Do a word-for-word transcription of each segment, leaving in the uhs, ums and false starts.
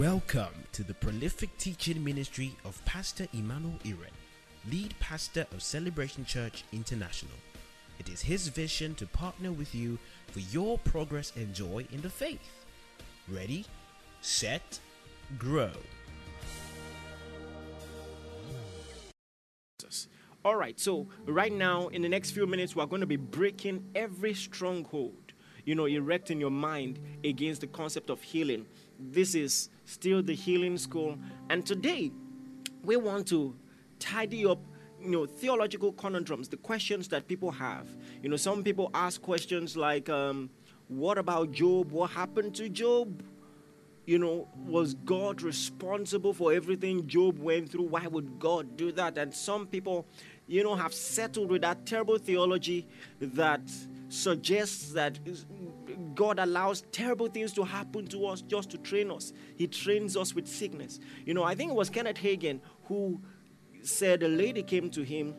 Welcome to the prolific teaching ministry of Pastor Emmanuel Iren, lead pastor of Celebration Church International. It is his vision to partner with you for your progress and joy in the faith. Ready, set, grow. All right, so right now, in the next few minutes, we're going to be breaking every stronghold, you know, erecting your mind against the concept of healing. This is still the healing school. And today, we want to tidy up, you know, theological conundrums, the questions that people have. You know, some people ask questions like, um, what about Job? What happened to Job? You know, was God responsible for everything Job went through? Why would God do that? And some people, you know, have settled with that terrible theology that suggests that God allows terrible things to happen to us just to train us. He trains us with sickness. You know, I think it was Kenneth Hagin who said a lady came to him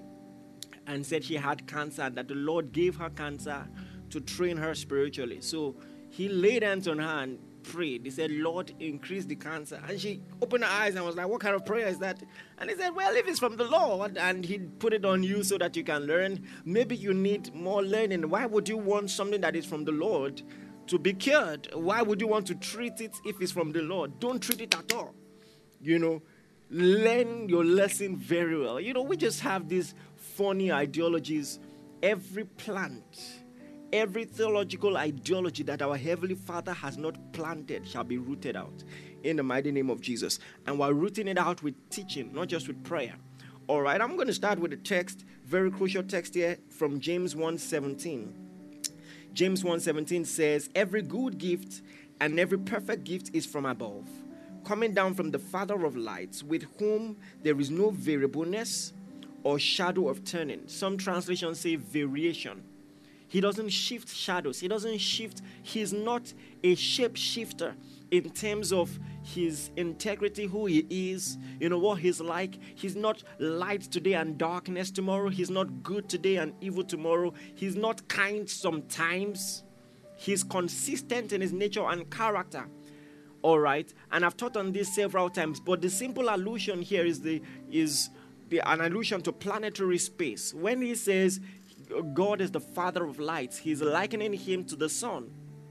and said she had cancer and that the Lord gave her cancer to train her spiritually. So he laid hands on her and prayed. He said, Lord, increase the cancer. And she opened her eyes and was like, what kind of prayer is that? And he said, well, if it's from the Lord and he put it on you so that you can learn, maybe you need more learning. Why would you want something that is from the Lord to be cured? Why would you want to treat it if it's from the Lord? Don't treat it at all. You know, learn your lesson very well. You know, we just have these funny ideologies. Every plant, every theological ideology that our Heavenly Father has not planted shall be rooted out in the mighty name of Jesus. And we're rooting it out with teaching, not just with prayer. All right, I'm going to start with a text, very crucial text here from James one seventeen. James one seventeen says, every good gift and every perfect gift is from above, coming down from the Father of lights, with whom there is no variableness or shadow of turning. Some translations say variation. He doesn't shift shadows. He doesn't shift. He's not a shape shifter in terms of his integrity, who he is, you know, what he's like. He's not light today and darkness tomorrow. He's not good today and evil tomorrow. He's not kind sometimes. He's consistent in his nature and character. All right. And I've taught on this several times, but the simple allusion here is the is the, an allusion to planetary space. When he says God is the Father of lights, he's likening him to the sun.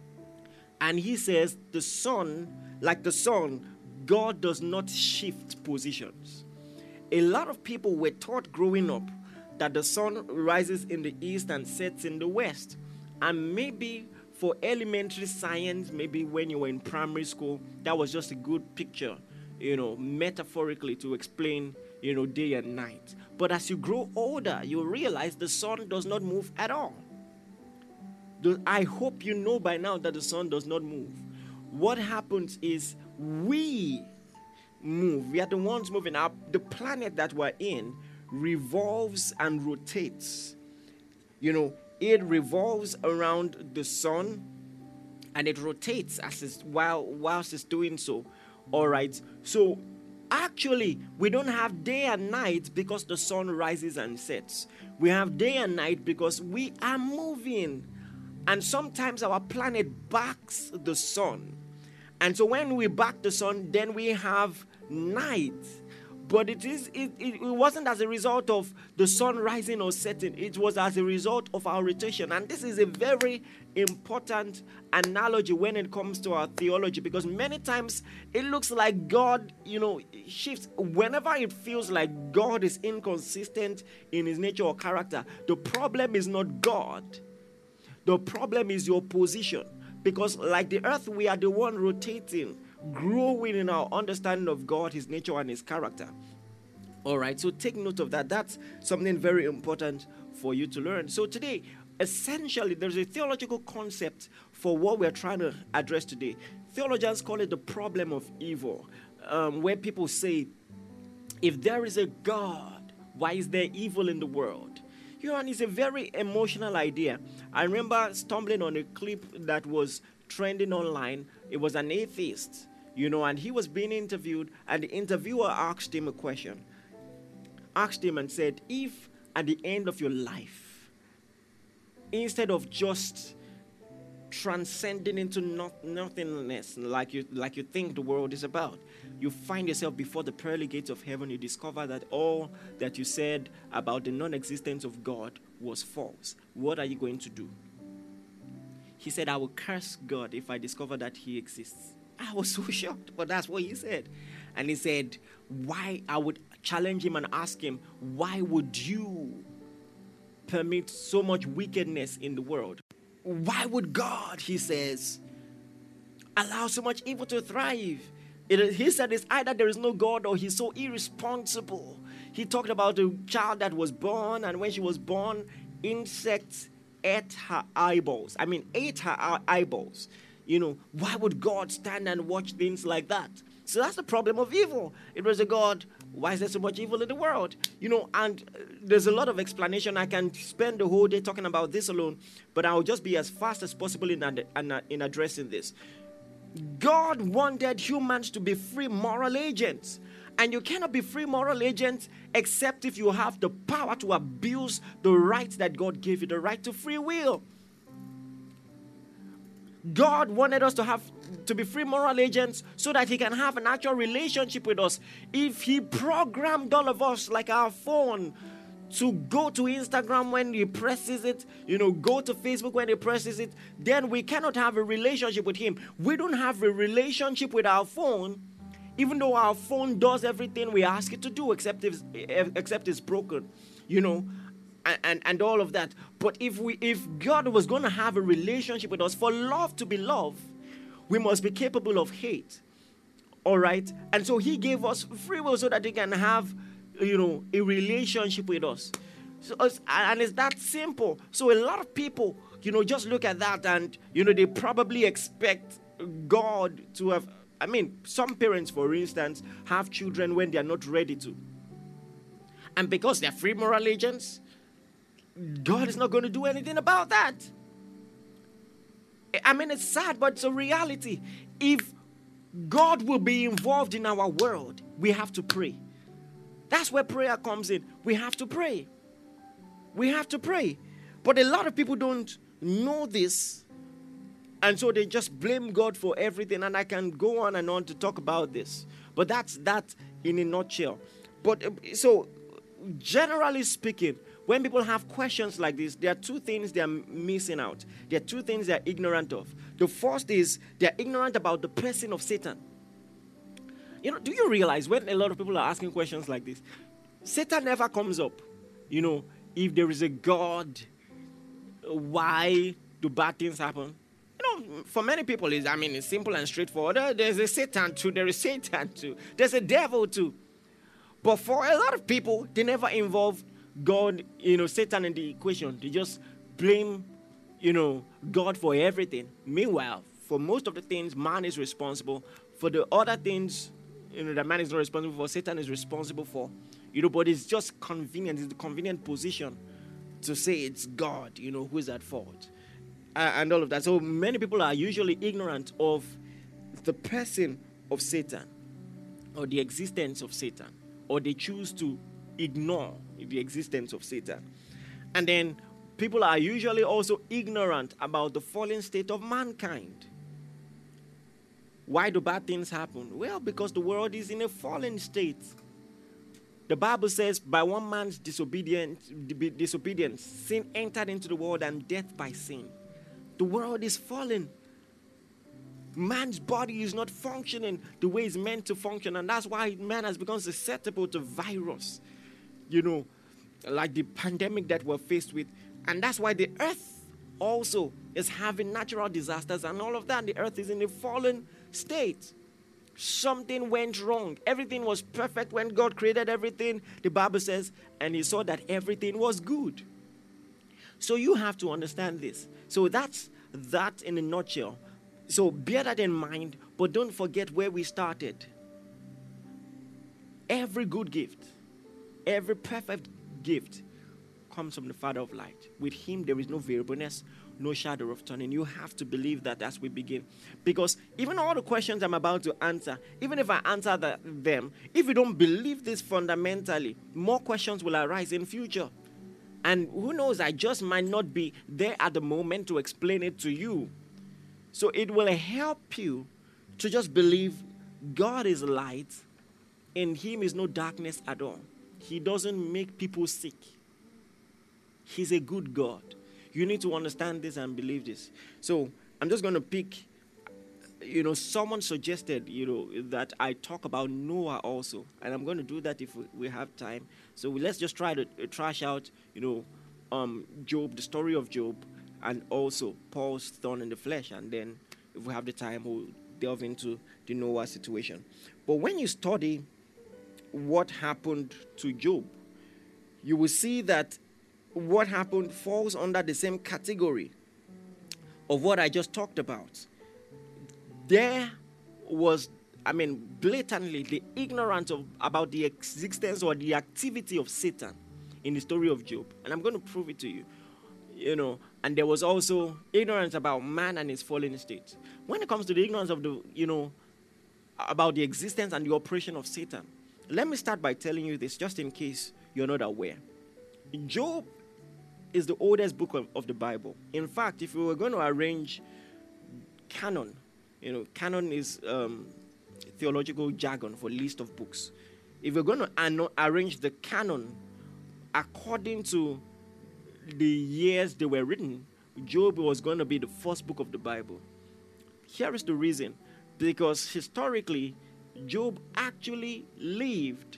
And he says the sun, like the sun, God does not shift positions. A lot of people were taught growing up that the sun rises in the east and sets in the west. And maybe for elementary science, maybe when you were in primary school, that was just a good picture, you know, metaphorically to explain, you know, day and night. But as you grow older, you realize the sun does not move at all. I hope you know by now that the sun does not move. What happens is we move. We are the ones moving. Our, the planet that we're in revolves and rotates. You know, it revolves around the sun and it rotates as it's, while whilst it's doing so. All right. So actually, we don't have day and night because the sun rises and sets. We have day and night because we are moving. And sometimes our planet backs the sun. And so when we back the sun, then we have night. But it is it, it, it wasn't as a result of the sun rising or setting. It was as a result of our rotation. And this is a very important analogy when it comes to our theology, because many times it looks like God, you know, shifts. Whenever it feels like God is inconsistent in his nature or character, the problem is not God. The problem is your position. Because like the earth, we are the one rotating, growing in our understanding of God, his nature, and his character. All right, so take note of that. That's something very important for you to learn. So today, essentially, there's a theological concept for what we're trying to address today. Theologians call it the problem of evil, um, where people say, if there is a God, why is there evil in the world? You know, and it's a very emotional idea. I remember stumbling on a clip that was trending online. It was an atheist, you know, and he was being interviewed, and the interviewer asked him a question. Asked him and said, if at the end of your life, instead of just transcending into not, nothingness like you like you think the world is about. You find yourself before the pearly gates of heaven. You discover that all that you said about the non-existence of God was false. What are you going to do? He said, I will curse God if I discover that he exists. I was so shocked, but that's what he said. And he said, why? I would challenge him and ask him, why would you permit so much wickedness in the world? Why would God, he says, allow so much evil to thrive? It, he said it's either there is no God or he's so irresponsible. He talked about a child that was born, and when she was born, insects ate her eyeballs. I mean, ate her eyeballs. You know, why would God stand and watch things like that? So that's the problem of evil. It was a God, why is there so much evil in the world? You know, and there's a lot of explanation. I can spend the whole day talking about this alone, but I'll just be as fast as possible in, in, in addressing this. God wanted humans to be free moral agents. And you cannot be free moral agents except if you have the power to abuse the right that God gave you, the right to free will. God wanted us to have to be free moral agents so that he can have an actual relationship with us. If he programmed all of us like our phone to go to Instagram when he presses it, you know, go to Facebook when he presses it, then we cannot have a relationship with him. We don't have a relationship with our phone, even though our phone does everything we ask it to do, except if, except it's broken, you know, and, and, and all of that. But if we, if God was going to have a relationship with us, for love to be love, we must be capable of hate, all right? And so he gave us free will so that he can have, you know, a relationship with us. So, and it's that simple. So a lot of people, you know, just look at that and, you know, they probably expect God to have, I mean, some parents, for instance, have children when they are not ready to. And because they're free moral agents, God is not going to do anything about that. I mean, it's sad, but it's a reality. If God will be involved in our world, we have to pray. That's where prayer comes in. We have to pray. We have to pray. But a lot of people don't know this, and so they just blame God for everything. And I can go on and on to talk about this. But that's that in a nutshell. But so, generally speaking, when people have questions like this, there are two things they are missing out. There are two things they are ignorant of. The first is they are ignorant about the person of Satan. You know, do you realize when a lot of people are asking questions like this, Satan never comes up. You know, if there is a God, why do bad things happen? You know, for many people, it's, I mean, it's simple and straightforward. There's a Satan too. There is Satan too. There's a devil too. But for a lot of people, they never involve God, you know, Satan in the equation. They just blame, you know, God for everything. Meanwhile, for most of the things, man is responsible. For the other things, you know, that man is not responsible for, Satan is responsible for. You know, but it's just convenient. It's the convenient position to say it's God, you know, who is at fault. Uh, and all of that. So many people are usually ignorant of the person of Satan or the existence of Satan, or they choose to ignore the existence of Satan. And then people are usually also ignorant about the fallen state of mankind. Why do bad things happen? Well, because the world is in a fallen state. The Bible says, by one man's disobedience, disobedience, sin entered into the world, and death by sin. The world is fallen. Man's body is not functioning the way it's meant to function, and that's why man has become susceptible to virus, you know, like the pandemic that we're faced with. And that's why the earth also is having natural disasters and all of that. The earth is in a fallen state. Something went wrong. Everything was perfect when God created everything, the Bible says, and he saw that everything was good. So you have to understand this. So that's that in a nutshell. So bear that in mind, but don't forget where we started. Every good gift, every perfect gift comes from the Father of light. With him there is no variableness, no shadow of turning. You have to believe that as we begin. Because even all the questions I'm about to answer, even if I answer the, them, if you don't believe this fundamentally, more questions will arise in future. And who knows, I just might not be there at the moment to explain it to you. So it will help you to just believe God is light, in him is no darkness at all. He doesn't make people sick. He's a good God. You need to understand this and believe this. So I'm just going to pick, you know, someone suggested, you know, that I talk about Noah also. And I'm going to do that if we, we have time. So let's just try to uh, trash out, you know, um, Job, the story of Job, and also Paul's thorn in the flesh. And then if we have the time, we'll delve into the Noah situation. But when you study what happened to Job, you will see that what happened falls under the same category of what I just talked about. There was, I mean, blatantly the ignorance of about the existence or the activity of Satan in the story of Job. And I'm going to prove it to you. You know, and there was also ignorance about man and his fallen state. When it comes to the ignorance of the, you know, about the existence and the operation of Satan, let me start by telling you this, just in case you're not aware. Job is the oldest book of, of the Bible. In fact, if we were going to arrange canon, you know, canon is um, theological jargon for list of books. If we're going to an- arrange the canon according to the years they were written, Job was going to be the first book of the Bible. Here is the reason. Because historically, Job actually lived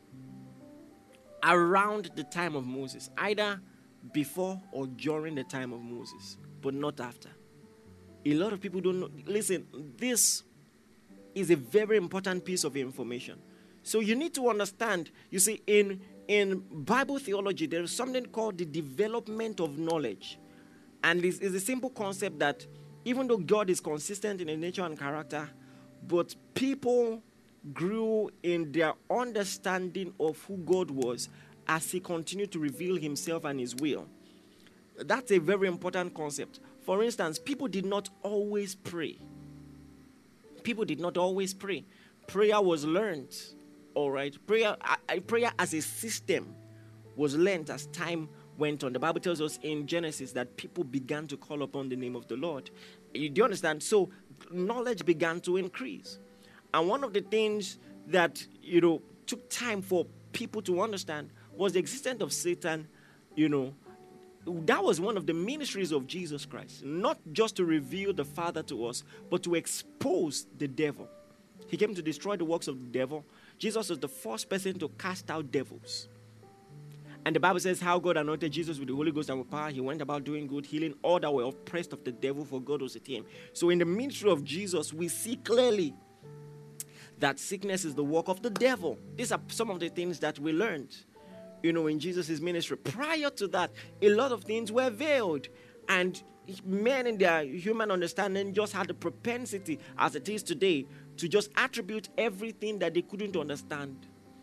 around the time of Moses, either before or during the time of Moses, but not after. A lot of people don't know. Listen, this is a very important piece of information. So you need to understand, you see, in, in Bible theology, there is something called the development of knowledge. And this is a simple concept that even though God is consistent in his nature and character, but people grew in their understanding of who God was as he continued to reveal himself and his will. That's a very important concept. For instance, people did not always pray. People did not always pray. Prayer was learned, all right? Prayer, uh, prayer as a system was learned as time went on. The Bible tells us in Genesis that people began to call upon the name of the Lord. You do you understand? So knowledge began to increase. And one of the things that, you know, took time for people to understand was the existence of Satan. You know, that was one of the ministries of Jesus Christ, not just to reveal the Father to us, but to expose the devil. He came to destroy the works of the devil. Jesus was the first person to cast out devils. And the Bible says how God anointed Jesus with the Holy Ghost and with power. He went about doing good, healing all that were oppressed of the devil, for God was with him. So in the ministry of Jesus, we see clearly that sickness is the work of the devil. These are some of the things that we learned, you know, in Jesus' ministry. Prior to that, a lot of things were veiled. And men in their human understanding just had the propensity, as it is today, to just attribute everything that they couldn't understand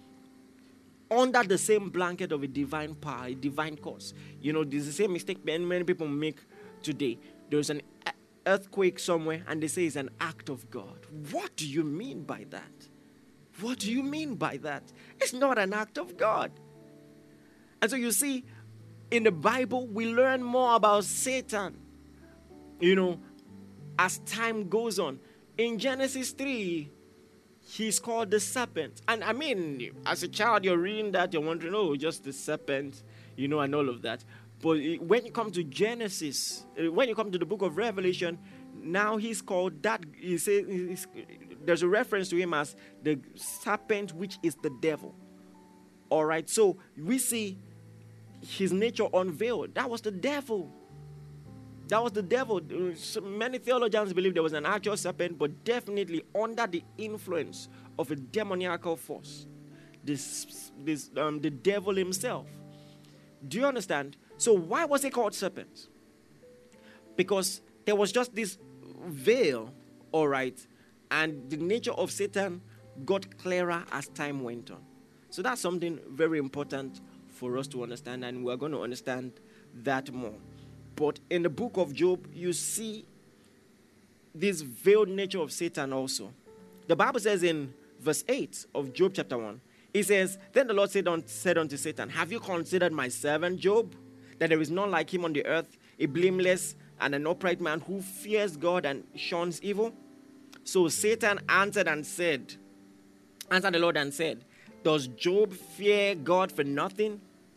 under the same blanket of a divine power, a divine cause. You know, there's the same mistake many, many people make today. There's an earthquake somewhere and they say it's an act of God. What do you mean by that? What do you mean by that? It's not an act of God. And so you see, in the Bible, we learn more about Satan, you know, as time goes on. In Genesis three, he's called the serpent. And I mean, as a child, you're reading that, you're wondering, oh, just the serpent, you know, and all of that. But when you come to Genesis, when you come to the book of Revelation, now he's called that. He says, there's a reference to him as the serpent, which is the devil. All right, so we see his nature unveiled. That was the devil. That was the devil. So many theologians believe there was an actual serpent, but definitely under the influence of a demoniacal force. This, this, um, the devil himself. Do you understand? So why was it called serpent? Because there was just this veil, all right, and the nature of Satan got clearer as time went on. So that's something very important for us to understand, and we're going to understand that more. But in the book of Job, you see this veiled nature of Satan also. The Bible says in verse eight of Job chapter one, it says, then the Lord said, on, said unto Satan, have you considered my servant Job, that there is none like him on the earth, a blameless and an upright man who fears God and shuns evil? So Satan answered and said, answered the Lord and said, does Job fear God for nothing?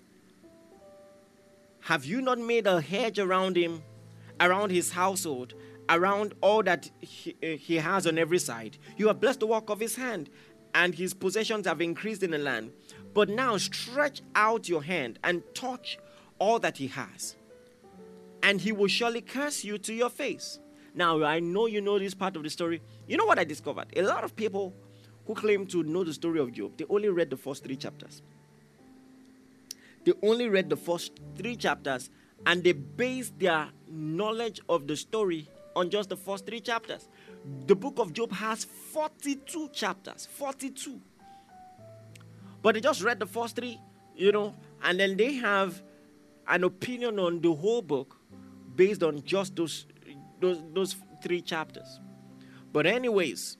Have you not made a hedge around him, around his household, around all that he, uh, he has on every side? You have blessed the work of his hand, and his possessions have increased in the land. But now stretch out your hand and touch all that he has, and he will surely curse you to your face. Now, I know you know this part of the story. You know what I discovered? A lot of people who claim to know the story of Job, they only read the first three chapters. They only read the first three chapters, and they based their knowledge of the story on just the first three chapters. The book of Job has forty-two chapters, forty-two. But they just read the first three, you know, and then they have an opinion on the whole book based on just those, those, those three chapters. But anyways,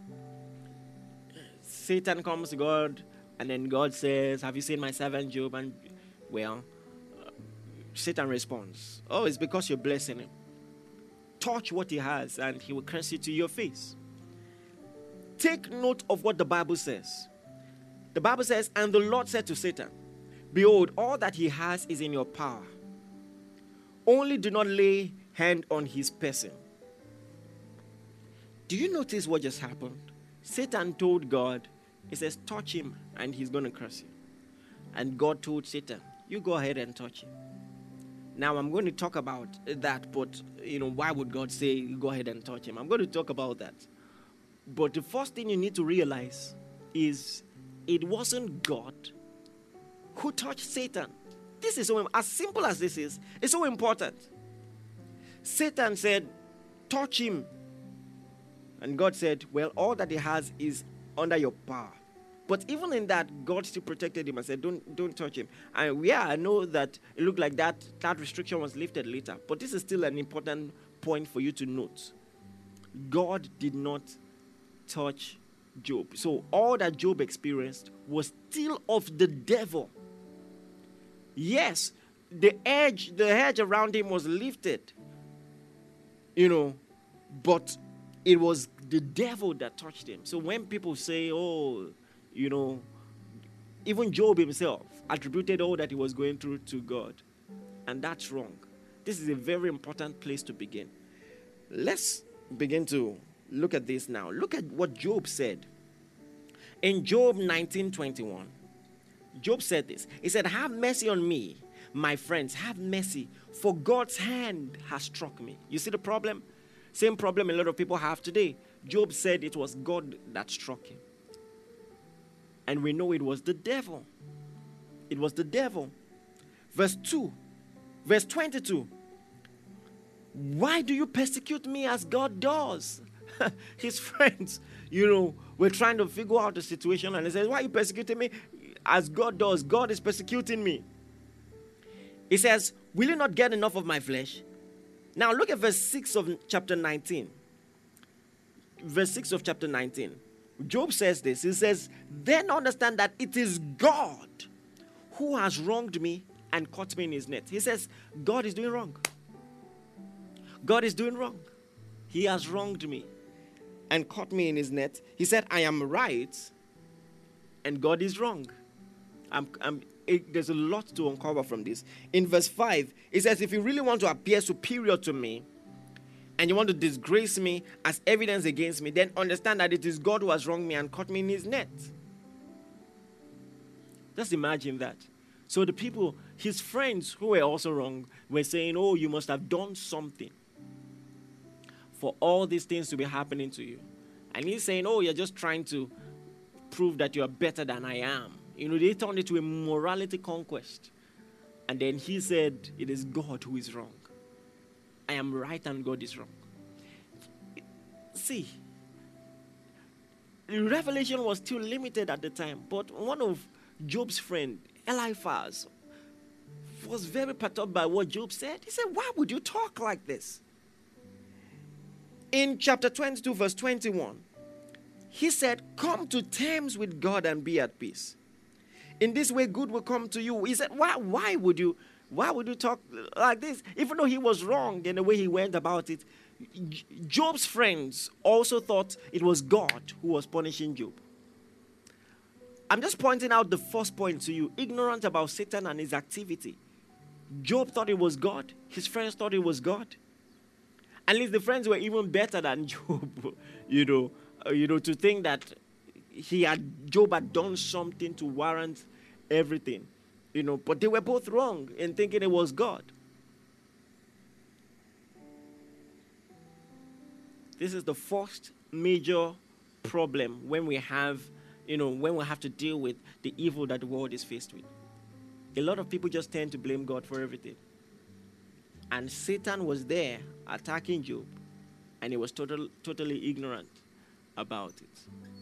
Satan comes to God, and then God says, have you seen my servant Job? And, well, uh, Satan responds, oh, it's because you're blessing him. Touch what he has, and he will curse you to your face. Take note of what the Bible says. The Bible says, and the Lord said to Satan, behold, all that he has is in your power. Only do not lay hand on his person. Do you notice what just happened? Satan told God, he says, touch him and he's going to curse you. And God told Satan, you go ahead and touch him. Now I'm going to talk about that, but, you know, why would God say, go ahead and touch him? I'm going to talk about that. But the first thing you need to realize is it wasn't God who touched Satan. This is so, as simple as this is, it's so important. Satan said, touch him. And God said, well, all that he has is under your power. But even in that, God still protected him and said, don't, don't touch him. And yeah, I know that it looked like that, that restriction was lifted later. But this is still an important point for you to note. God did not touch Job. So all that Job experienced was still of the devil. Yes, the edge, the hedge around him was lifted. You know, but it was the devil that touched him. So when people say, oh, you know, even Job himself attributed all that he was going through to God. And that's wrong. This is a very important place to begin. Let's begin to look at this now. Look at what Job said. In Job nineteen twenty-one, Job said this. He said, have mercy on me, my friends, have mercy, for God's hand has struck me. You see the problem? Same problem a lot of people have today. Job said it was God that struck him. And we know it was the devil. It was the devil. Verse two, verse twenty-two. Why do you persecute me as God does? His friends, you know, were trying to figure out the situation, and he says, why are you persecuting me as God does? God is persecuting me. He says, will you not get enough of my flesh? Now look at verse six of chapter nineteen. Verse six of chapter nineteen. Job says this. He says, then understand that it is God who has wronged me and caught me in his net. He says, God is doing wrong. God is doing wrong. He has wronged me and caught me in his net. He said, I am right and God is wrong. I'm, I'm, it, there's a lot to uncover from this. In verse five, it says, if you really want to appear superior to me, and you want to disgrace me as evidence against me, then understand that it is God who has wronged me and caught me in his net. Just imagine that. So the people, his friends who were also wrong, were saying, oh, you must have done something for all these things to be happening to you. And he's saying, oh, you're just trying to prove that you're better than I am. You know, they turned it to a morality conquest. And then he said, it is God who is wrong. I am right and God is wrong. See, the revelation was still limited at the time, but one of Job's friends, Eliphaz, was very perturbed by what Job said. He said, why would you talk like this? In chapter twenty-two, verse twenty-one, he said, come to terms with God and be at peace. In this way, good will come to you. He said, why, why would you Why would you talk like this? Even though he was wrong in the way he went about it, Job's friends also thought it was God who was punishing Job. I'm just pointing out the first point to you, ignorant about Satan and his activity. Job thought it was God. His friends thought it was God. At least the friends were even better than Job, you know, uh, you know, to think that he had, Job had done something to warrant everything, you know, but they were both wrong in thinking it was God. This is the first major problem when we have, you know, when we have to deal with the evil that the world is faced with. A lot of people just tend to blame God for everything. And Satan was there attacking Job, and he was total, totally ignorant about it.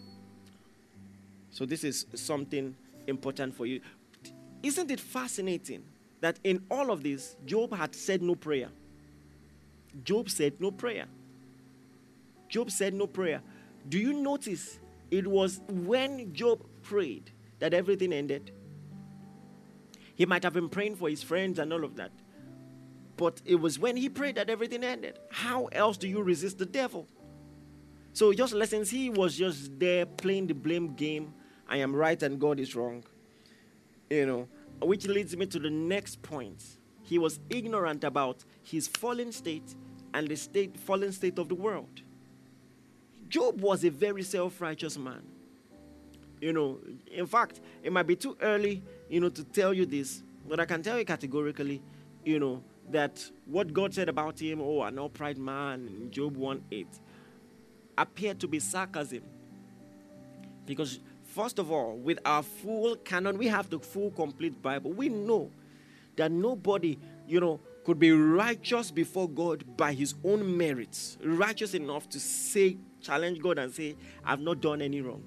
So this is something important for you. Isn't it fascinating that in all of this, Job had said no prayer? Job said no prayer. Job said no prayer. Do you notice it was when Job prayed that everything ended? He might have been praying for his friends and all of that, but it was when he prayed that everything ended. How else do you resist the devil? So just lessons, he was just there playing the blame game. I am right and God is wrong. You know, which leads me to the next point. He was ignorant about his fallen state and the state, fallen state of the world. Job was a very self-righteous man. You know, in fact, it might be too early, you know, to tell you this, but I can tell you categorically, you know, that what God said about him, oh, an upright man, in Job one eight, appeared to be sarcasm. Because, first of all, with our full canon, we have the full, complete Bible. We know that nobody, you know, could be righteous before God by his own merits, righteous enough to say, challenge God and say, I've not done any wrong.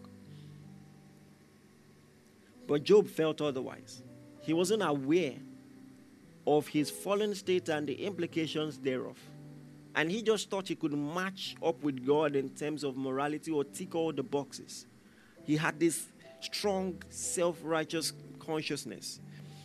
But Job felt otherwise. He wasn't aware of his fallen state and the implications thereof. And he just thought he could match up with God in terms of morality or tick all the boxes. He had this strong, self-righteous consciousness.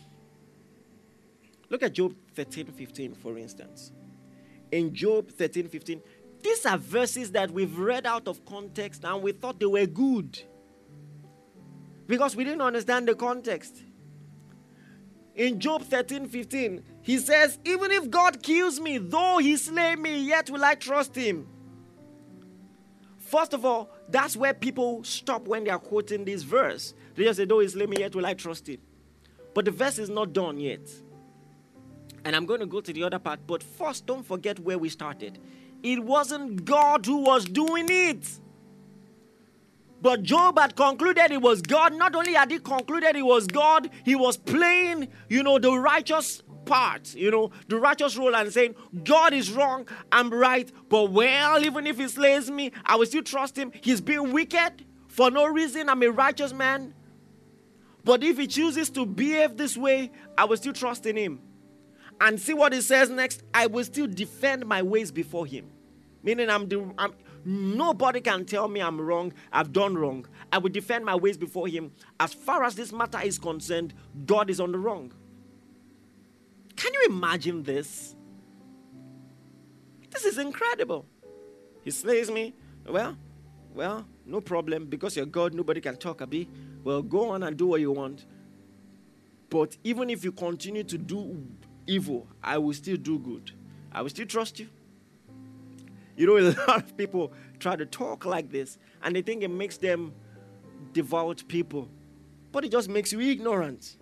Look at Job thirteen fifteen, for instance. In Job thirteen fifteen, these are verses that we've read out of context and we thought they were good, because we didn't understand the context. In Job thirteen fifteen, he says, even if God kills me, though he slay me, yet will I trust him. First of all, that's where people stop when they are quoting this verse. They just say, though he slay me, yet will I trust him. But the verse is not done yet. And I'm going to go to the other part. But first, don't forget where we started. It wasn't God who was doing it. But Job had concluded it was God. Not only had he concluded it was God, he was playing, you know, the righteous part, you know, the righteous role and saying, God is wrong, I'm right, but well, even if he slays me, I will still trust him. He's being wicked for no reason. I'm a righteous man. But if he chooses to behave this way, I will still trust in him. And see what it says next. I will still defend my ways before him. Meaning I'm the, I'm, nobody can tell me I'm wrong, I've done wrong. I will defend my ways before him. As far as this matter is concerned, God is on the wrong. Can you imagine this? This is incredible. He slays me. Well, well, no problem. Because you're God, nobody can talk a bit. Well, go on and do what you want. But even if you continue to do evil, I will still do good. I will still trust you. You know, a lot of people try to talk like this, and they think it makes them devout people. But it just makes you ignorant.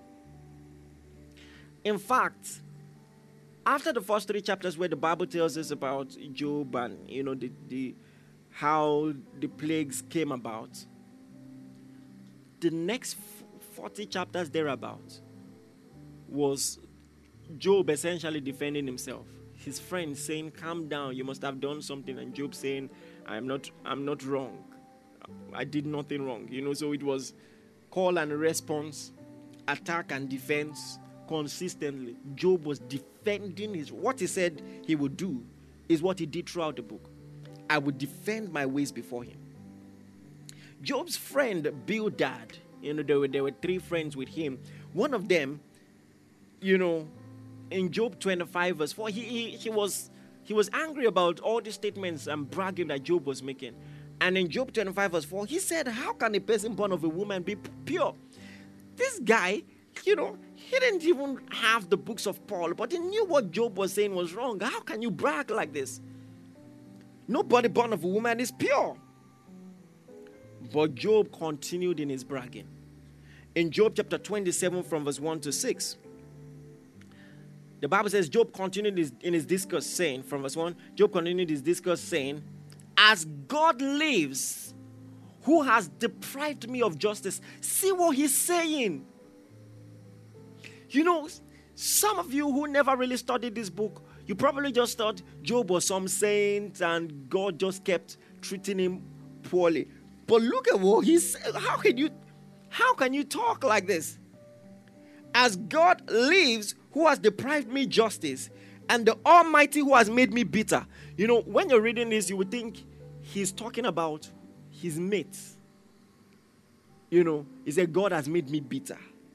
In fact, after the first three chapters where the Bible tells us about Job and, you know, the, the how the plagues came about, the next forty chapters thereabout was Job essentially defending himself. His friends saying, calm down, you must have done something. And Job saying, I'm not, I'm not wrong. I did nothing wrong. You know, so it was call and response, attack and defense consistently. Job was defending his, what he said he would do is what he did throughout the book. I would defend my ways before him. Job's friend Bildad, you know, there were, there were three friends with him. One of them, you know, in Job twenty-five verse four, he, he, he, was, he was angry about all the statements and bragging that Job was making. And in Job twenty-five verse four, he said, how can a person born of a woman be pure? This guy, you know, he didn't even have the books of Paul, but he knew what Job was saying was wrong. How can you brag like this? Nobody born of a woman is pure. But Job continued in his bragging. In Job chapter twenty-seven from verse one to six, the Bible says Job continued his, in his discourse saying, from verse one, Job continued his discourse saying, as God lives, who has deprived me of justice. See what he's saying. You know, some of you who never really studied this book, you probably just thought Job was some saint and God just kept treating him poorly. But look at what he's saying. How can you, how can you talk like this? As God lives, who has deprived me justice, and the Almighty who has made me bitter. You know, when you're reading this, you would think he's talking about his mates. You know, he said, God has made me bitter.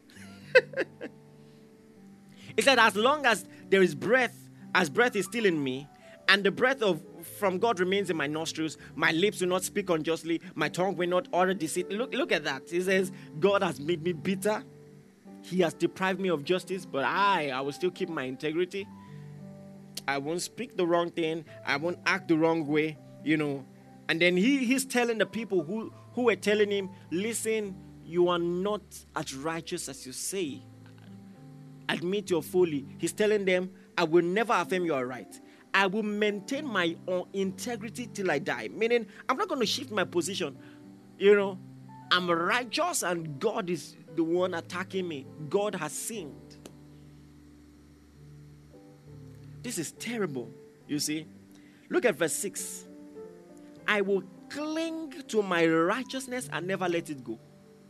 He said, as long as there is breath, as breath is still in me, and the breath of from God remains in my nostrils, my lips will not speak unjustly, my tongue will not utter deceit. Look, look at that. He says, God has made me bitter. He has deprived me of justice, but I, I will still keep my integrity. I won't speak the wrong thing. I won't act the wrong way, you know. And then he, he's telling the people who, who were telling him, listen, you are not as righteous as you say. Admit your folly. He's telling them, I will never affirm you are right. I will maintain my own integrity till I die. Meaning, I'm not going to shift my position. You know, I'm righteous and God is the one attacking me. God has sinned. This is terrible, you see. Look at verse six. I will cling to my righteousness and never let it go.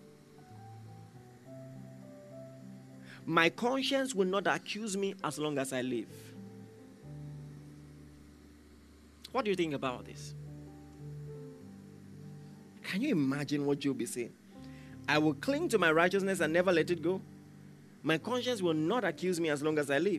My conscience will not accuse me as long as I live. What do you think about this? Can you imagine what Job is saying? I will cling to my righteousness and never let it go. My conscience will not accuse me as long as I live.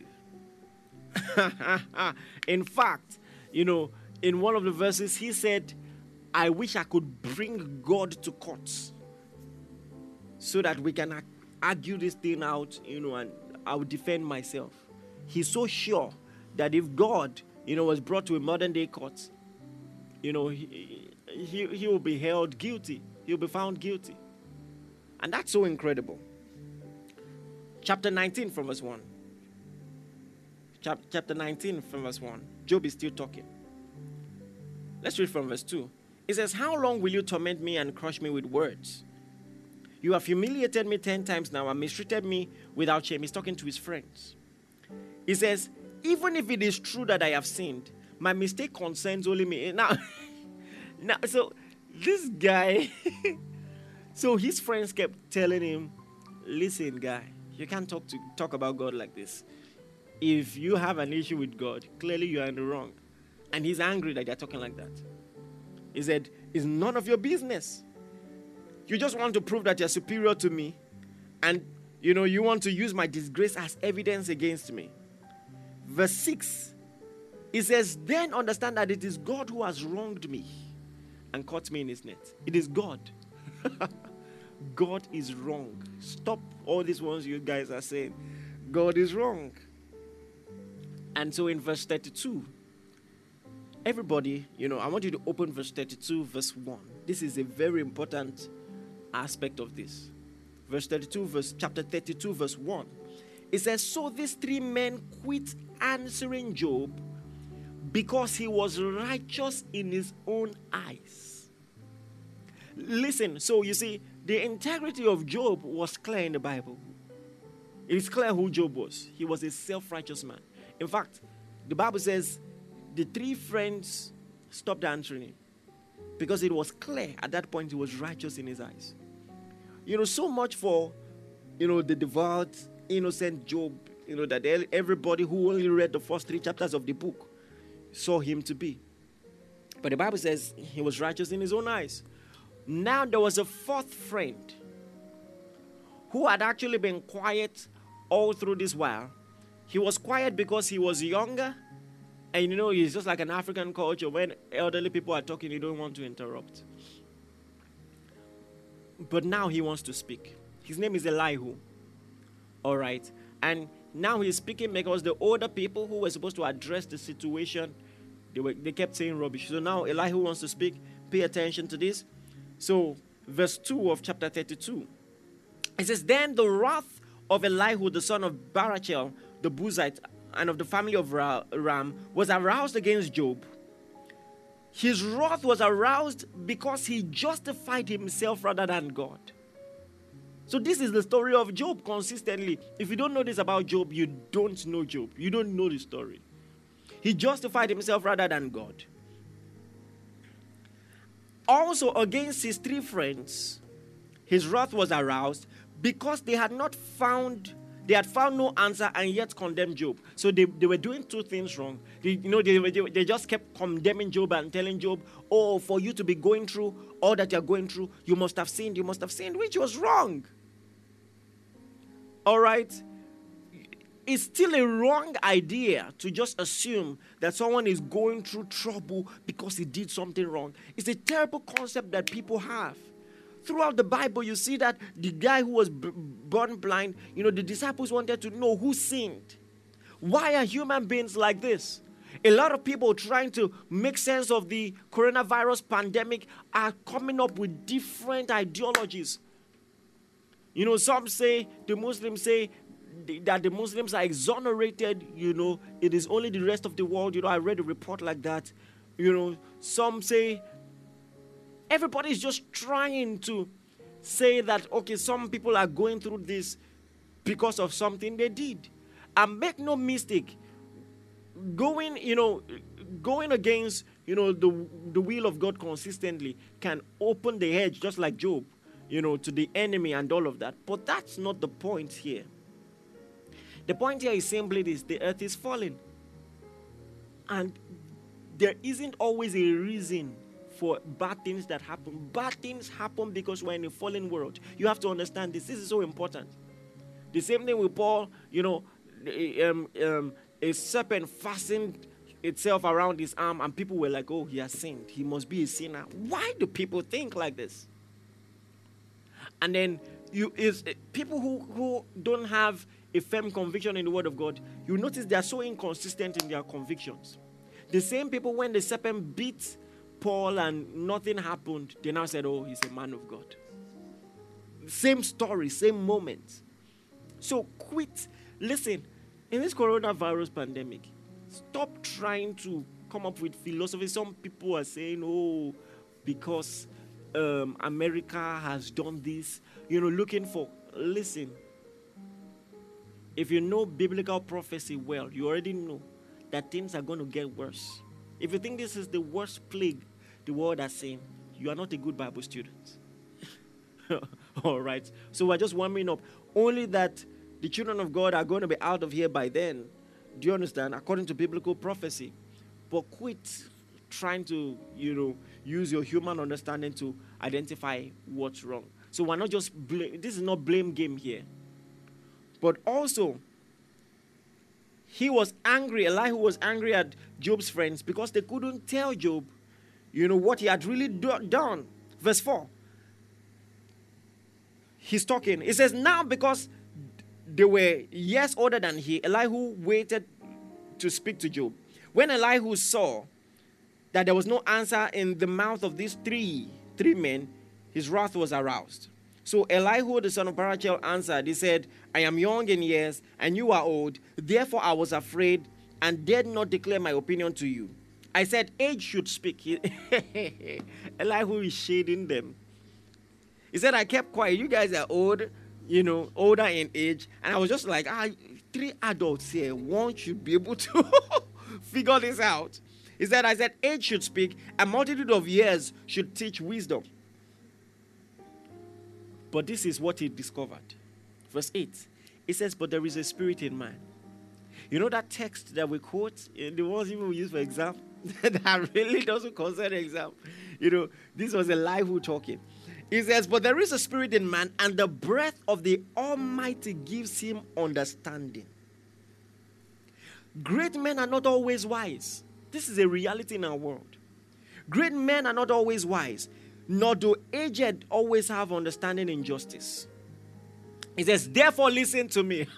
In fact, you know, in one of the verses, he said, I wish I could bring God to court so that we can argue this thing out, you know, and I will defend myself. He's so sure that if God, you know, was brought to a modern day court, you know, he, he, he will be held guilty. He'll be found guilty. And that's so incredible. Chapter nineteen from verse one. Chap- chapter nineteen from verse one. Job is still talking. Let's read from verse two. It says, how long will you torment me and crush me with words? You have humiliated me ten times now and mistreated me without shame. He's talking to his friends. He says, even if it is true that I have sinned, my mistake concerns only me. Now, now so this guy, so his friends kept telling him, listen, guy, you can't talk to talk about God like this. If you have an issue with God, clearly you are in the wrong. And he's angry that they're talking like that. He said, it's none of your business. You just want to prove that you're superior to me. And, you know, you want to use my disgrace as evidence against me. Verse six, it says, then understand that it is God who has wronged me and caught me in his net. It is God. God is wrong. Stop all these ones you guys are saying. God is wrong. And so in verse thirty-two, everybody, you know, I want you to open verse thirty-two, verse one. This is a very important aspect of this. Verse thirty-two, verse chapter thirty-two, verse one. It says, so these three men quit answering Job because he was righteous in his own eyes. Listen, so you see, the integrity of Job was clear in the Bible. It is clear who Job was. He was a self-righteous man. In fact, the Bible says the three friends stopped answering him because it was clear at that point he was righteous in his eyes. You know, so much for, you know, the devout, innocent Job, you know, that everybody who only read the first three chapters of the book saw him to be. But the Bible says he was righteous in his own eyes. Now there was a fourth friend who had actually been quiet all through this while, he was quiet because he was younger. And you know, it's just like an African culture. When elderly people are talking, you don't want to interrupt. But now he wants to speak. His name is Elihu. All right. And now he's speaking because the older people who were supposed to address the situation, they, were, they kept saying rubbish. So now Elihu wants to speak. Pay attention to this. So verse two of chapter thirty-two. It says, then the wrath of Elihu, the son of Barachel, the Buzite, and of the family of Ram, was aroused against Job. His wrath was aroused because he justified himself rather than God. So this is the story of Job consistently. If you don't know this about Job, you don't know Job. You don't know the story. He justified himself rather than God. Also against his three friends, his wrath was aroused because they had not found, they had found no answer and yet condemned Job. So they, they were doing two things wrong. They, you know, they, they, they just kept condemning Job and telling Job, oh, for you to be going through all that you're going through, you must have sinned, you must have sinned, which was wrong. All right? It's still a wrong idea to just assume that someone is going through trouble because he did something wrong. It's a terrible concept that people have. Throughout the Bible, you see that the guy who was b- born blind, you know, the disciples wanted to know who sinned. Why are human beings like this? A lot of people trying to make sense of the coronavirus pandemic are coming up with different ideologies. You know, some say, the Muslims say that the Muslims are exonerated, you know, it is only the rest of the world. You know, I read a report like that. You know, some say everybody is just trying to say that, okay, some people are going through this because of something they did. And make no mistake, going, you know, going against, you know, the, the will of God consistently can open the hedge, just like Job, you know, to the enemy and all of that. But that's not the point here. The point here is simply this: the earth is falling. And there isn't always a reason for bad things that happen. Bad things happen because we're in a fallen world. You have to understand this. This is so important. The same thing with Paul, you know, um, um, a serpent fastened itself around his arm and people were like, oh, he has sinned. He must be a sinner. Why do people think like this? And then you is people who, who don't have a firm conviction in the word of God, you notice they are so inconsistent in their convictions. The same people, when the serpent beat Paul and nothing happened, they now said, oh, he's a man of God. Same story, same moment. So quit. Listen, in this coronavirus pandemic, stop trying to come up with philosophy. Some people are saying, oh, because um, America has done this, you know, looking for, listen, if you know biblical prophecy well, you already know that things are going to get worse. If you think this is the worst plague the world has seen, you are not a good Bible student. All right. So we're just warming up. Only that the children of God are going to be out of here by then. Do you understand? According to biblical prophecy. But quit trying to, you know, use your human understanding to identify what's wrong. So we're not just blame. This is not blame game here. But also, he was angry. Elihu was angry at Job's friends because they couldn't tell Job, you know, what he had really do- done. Verse four. He's talking. It says, now because they were years older than he, Elihu waited to speak to Job. When Elihu saw that there was no answer in the mouth of these three, three men, his wrath was aroused. So Elihu, the son of Barachel, answered. He said, I am young in years, and you are old. Therefore I was afraid and dared not declare my opinion to you. I said, age should speak. Elihu is shading them. He said, I kept quiet. You guys are old, you know, older in age. And I was just like, ah, three adults here. One should be able to figure this out. He said, I said, age should speak. A multitude of years should teach wisdom. But this is what he discovered. Verse eight. It says, but there is a spirit in man. You know that text that we quote, the ones even we use for exam, that really doesn't concern exam. You know, this was Elihu talking. He says, but there is a spirit in man, and the breath of the Almighty gives him understanding. Great men are not always wise. This is a reality in our world. Great men are not always wise, nor do aged always have understanding in justice. He says, therefore listen to me.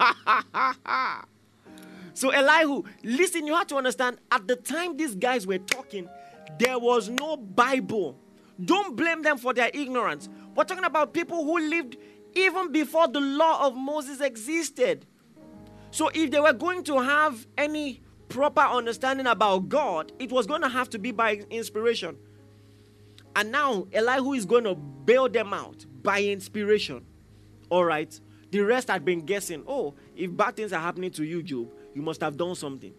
So Elihu, listen, you have to understand, at the time these guys were talking, there was no Bible. Don't blame them for their ignorance. We're talking about people who lived even before the law of Moses existed. So if they were going to have any proper understanding about God, it was going to have to be by inspiration. And now Elihu is going to bail them out by inspiration. All right. The rest had been guessing. Oh, if bad things are happening to you, Job, you must have done something.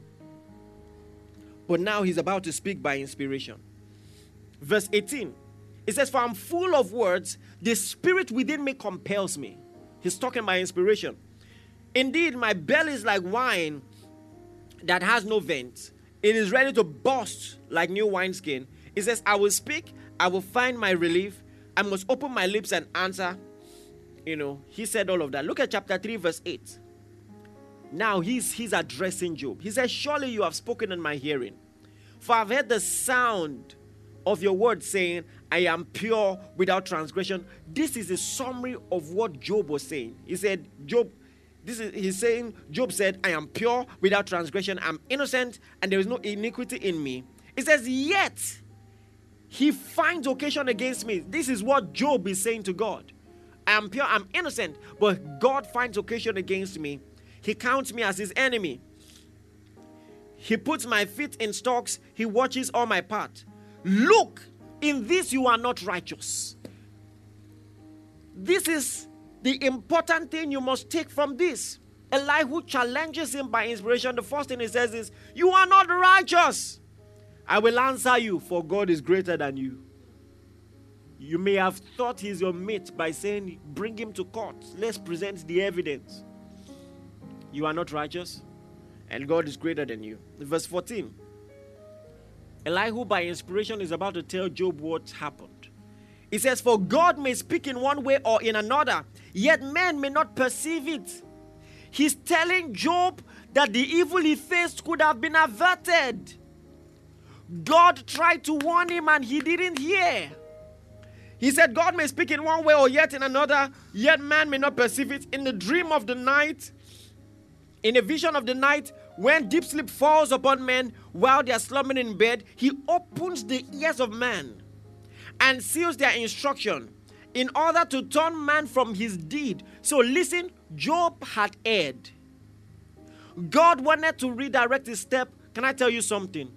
But now he's about to speak by inspiration. Verse eighteen. It says, for I'm full of words, the spirit within me compels me. He's talking by inspiration. Indeed, my belly is like wine that has no vent. It is ready to burst like new wineskin. It says, I will speak, I will find my relief. I must open my lips and answer. You know, he said all of that. Look at chapter three, verse eight. Now he's, he's addressing Job. He says, surely you have spoken in my hearing. For I've heard the sound of your word saying, I am pure without transgression. This is a summary of what Job was saying. He said, Job, this is, he's saying, Job said, I am pure without transgression. I'm innocent and there is no iniquity in me. It says, yet he finds occasion against me. This is what Job is saying to God. I am pure, I'm innocent, but God finds occasion against me. He counts me as his enemy. He puts my feet in stocks. He watches all my path. Look, in this you are not righteous. This is the important thing you must take from this. Elihu challenges him by inspiration. The first thing he says is, you are not righteous. I will answer you, for God is greater than you. You may have thought he's your mate by saying, bring him to court. Let's present the evidence. You are not righteous, and God is greater than you. Verse fourteen. Elihu, by inspiration, is about to tell Job what happened. He says, for God may speak in one way or in another, yet men may not perceive it. He's telling Job that the evil he faced could have been averted. God tried to warn him and he didn't hear. He said, God may speak in one way or yet in another, yet man may not perceive it. In the dream of the night, in a vision of the night, when deep sleep falls upon men while they are slumbering in bed, he opens the ears of man and seals their instruction in order to turn man from his deed. So listen, Job had erred. God wanted to redirect his step. Can I tell you something?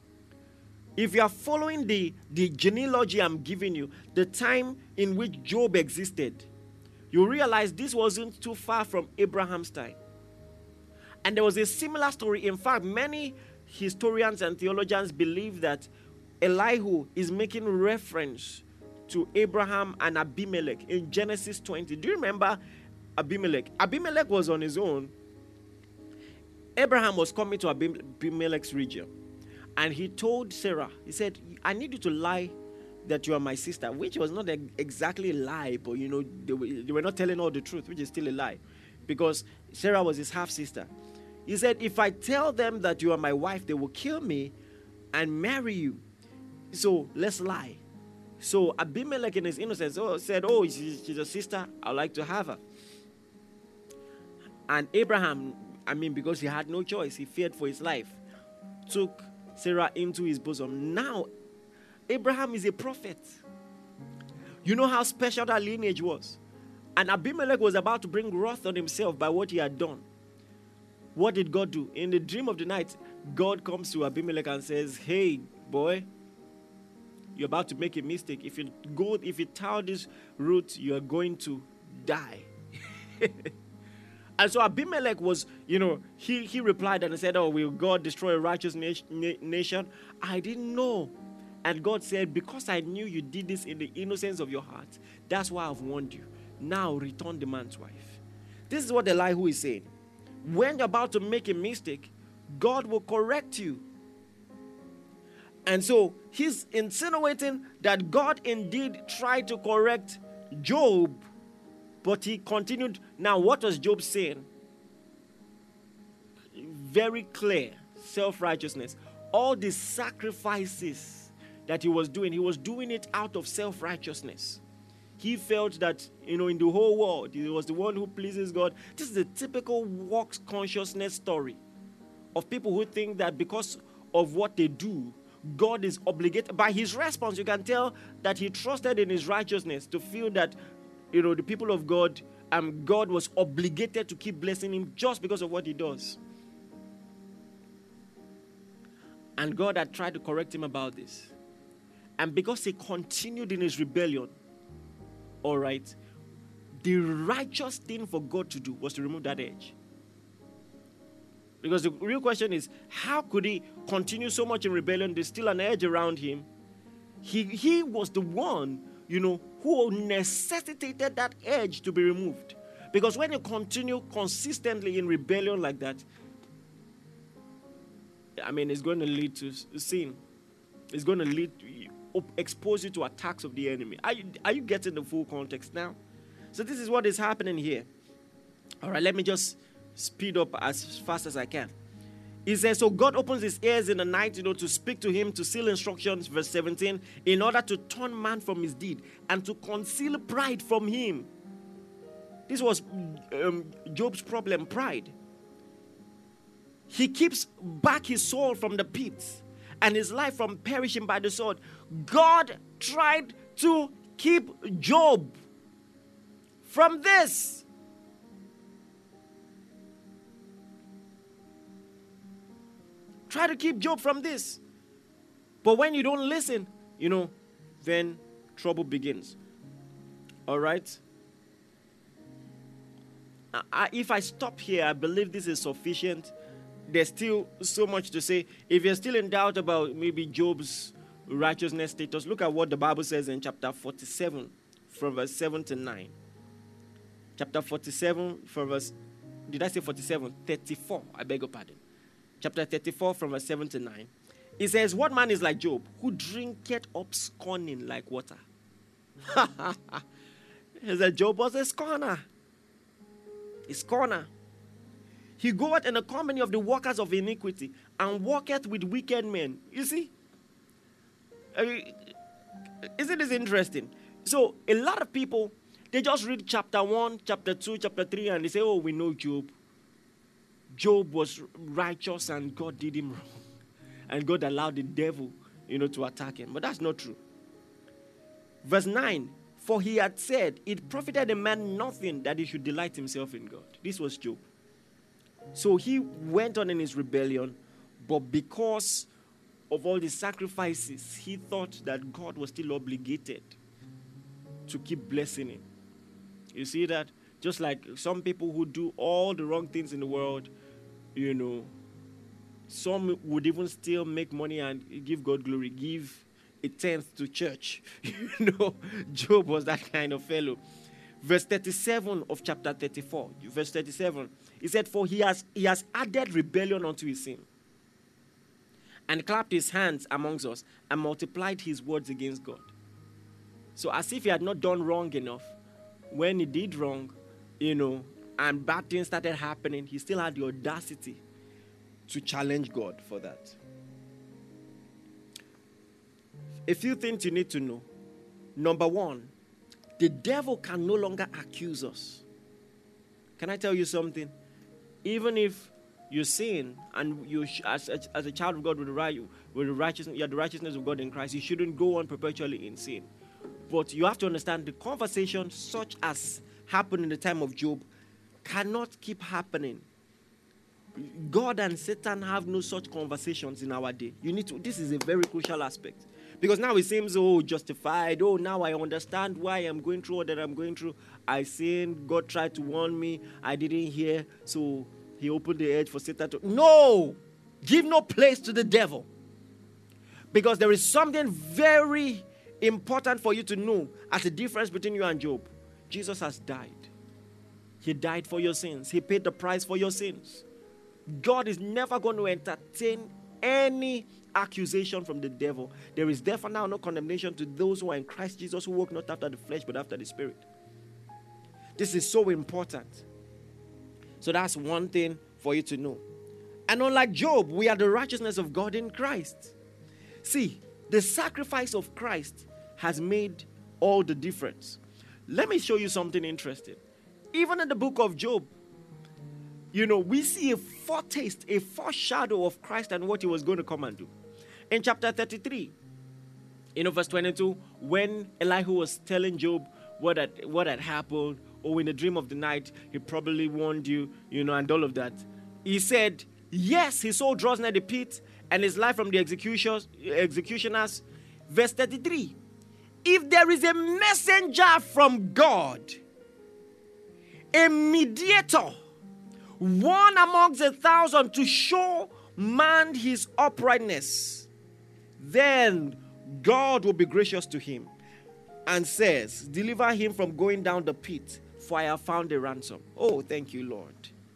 If you are following the, the genealogy I'm giving you, the time in which Job existed, you realize this wasn't too far from Abraham's time. And there was a similar story. In fact, many historians and theologians believe that Elihu is making reference to Abraham and Abimelech in Genesis twenty. Do you remember Abimelech? Abimelech was on his own. Abraham was coming to Abimelech's region. And he told Sarah, he said, I need you to lie that you are my sister, which was not exactly a lie, but you know, they were, they were not telling all the truth, which is still a lie, because Sarah was his half-sister. He said, if I tell them that you are my wife, they will kill me and marry you. So let's lie. So Abimelech in his innocence said, oh, she's a sister, I'd like to have her. And Abraham, I mean, because he had no choice, he feared for his life, took Sarah into his bosom. Now, Abraham is a prophet. You know how special that lineage was. And Abimelech was about to bring wrath on himself by what he had done. What did God do? In the dream of the night, God comes to Abimelech and says, hey, boy, you're about to make a mistake. If you go, if you tie this root, you are going to die. And so Abimelech was, you know, he, he replied and said, oh, will God destroy a righteous nation? I didn't know. And God said, because I knew you did this in the innocence of your heart, that's why I've warned you. Now return the man's wife. This is what Elihu is saying. When you're about to make a mistake, God will correct you. And so he's insinuating that God indeed tried to correct Job, but he continued. Now, what was Job saying? very clear self-righteousness. All the sacrifices that he was doing, he was doing it out of self-righteousness. He felt that, you know, in the whole world, he was the one who pleases God. This is a typical works consciousness story of people who think that because of what they do, God is obligated. By his response, you can tell that he trusted in his righteousness to feel that, you know, the people of God, um, God was obligated to keep blessing him just because of what he does. And God had tried to correct him about this. And because he continued in his rebellion, all right, the righteous thing for God to do was to remove that edge. Because the real question is, how could he continue so much in rebellion? There's still an edge around him. He, he was the one, you know, who necessitated that edge to be removed. Because when you continue consistently in rebellion like that, I mean, it's going to lead to sin. It's going to lead to expose you to attacks of the enemy. Are you, are you getting the full context now? So this is what is happening here. All right, let me just speed up as fast as I can. He says, so God opens his ears in the night, you know, to speak to him, to seal instructions, verse seventeen, in order to turn man from his deed and to conceal pride from him. This was um, Job's problem, pride. He keeps back his soul from the pits and his life from perishing by the sword. God tried to keep Job from this. Try to keep Job from this. But when you don't listen, you know, then trouble begins. All right? I, if I stop here, I believe this is sufficient. There's still so much to say. If you're still in doubt about maybe Job's righteousness status, look at what the Bible says in chapter forty-seven, from verse seven to nine. Chapter forty-seven, from verse, did I say forty-seven? thirty-four, I beg your pardon. Chapter thirty-four, from verse seven to nine. It says, what man is like Job, who drinketh up scorning like water? He said, Job was a scorner. A scorner. He goeth in the company of the workers of iniquity, and walketh with wicked men. You see? I mean, isn't this interesting? So, a lot of people, they just read chapter one, chapter two, chapter three, and they say, oh, we know Job. Job was righteous, and God did him wrong. And God allowed the devil, you know, to attack him. But that's not true. Verse nine, for he had said, it profited a man nothing that he should delight himself in God. This was Job. So he went on in his rebellion, but because of all the sacrifices, he thought that God was still obligated to keep blessing him. You see that? Just like some people who do all the wrong things in the world, you know, some would even still make money and give God glory, give a tenth to church. You know, Job was that kind of fellow. Verse thirty-seven of chapter thirty-four, verse thirty-seven, he said, for he has, he has added rebellion unto his sin, and clapped his hands amongst us, and multiplied his words against God. So as if he had not done wrong enough, when he did wrong, you know, and bad things started happening, he still had the audacity to challenge God for that. A few things you need to know. Number one, the devil can no longer accuse us. Can I tell you something? Even if you sin and you, as, as, as a child of God with the, right, with the righteousness, you have the righteousness of God in Christ, you shouldn't go on perpetually in sin. But you have to understand the conversation such as happened in the time of Job cannot keep happening. God and Satan have no such conversations in our day. You need to. This is a very crucial aspect. Because now it seems, oh, justified. Oh, now I understand why I'm going through what that I'm going through. I sinned. God tried to warn me. I didn't hear. So he opened the edge for Satan to... No! Give no place to the devil. Because there is something very important for you to know as a difference between you and Job. Jesus has died. He died for your sins. He paid the price for your sins. God is never going to entertain any accusation from the devil. There is therefore now no condemnation to those who are in Christ Jesus, who walk not after the flesh but after the Spirit. This is so important. So that's one thing for you to know. And unlike Job, we are the righteousness of God in Christ. See, the sacrifice of Christ has made all the difference. Let me show you something interesting. Even in the book of Job, you know, we see a foretaste, a foreshadow of Christ and what he was going to come and do. In chapter thirty-three, you know, verse twenty-two, when Elihu was telling Job what had, what had happened, or in the dream of the night, he probably warned you, you know, and all of that. He said, yes, his soul draws near the pit, and his life from the executioners. executioners. Verse thirty-three, if there is a messenger from God, a mediator, one amongst a thousand to show man his uprightness, then God will be gracious to him and says, deliver him from going down the pit, for I have found a ransom. Oh, thank you, Lord.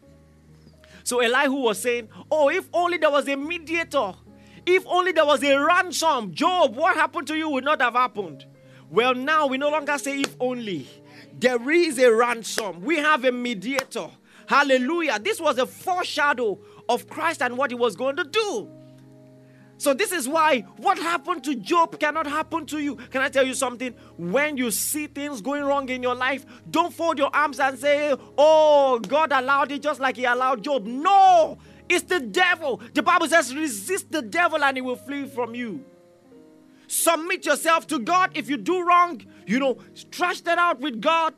So Elihu was saying, oh, if only there was a mediator, if only there was a ransom, Job, what happened to you would not have happened. Well, now we no longer say if only. There is a ransom. We have a mediator. Hallelujah. This was a foreshadow of Christ and what he was going to do. So this is why what happened to Job cannot happen to you. Can I tell you something? When you see things going wrong in your life, don't fold your arms and say, oh, God allowed it just like he allowed Job. No, it's the devil. The Bible says resist the devil and he will flee from you. Submit yourself to God. If you do wrong, you know, trash that out with God.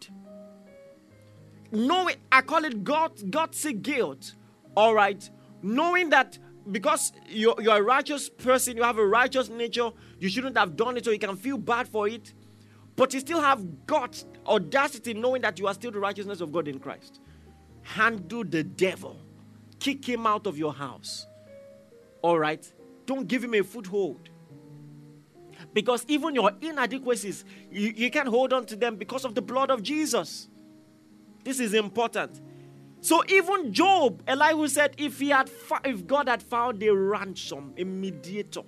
Know it, I call it God, God's guilt. All right. Knowing that because you're, you're a righteous person, you have a righteous nature, you shouldn't have done it, so you can feel bad for it. But you still have God's audacity, knowing that you are still the righteousness of God in Christ. Handle the devil. Kick him out of your house. All right? Don't give him a foothold. Because even your inadequacies, you, you can't hold on to them because of the blood of Jesus. This is important. So even Job, Elihu said, if he had, if God had found a ransom, a mediator,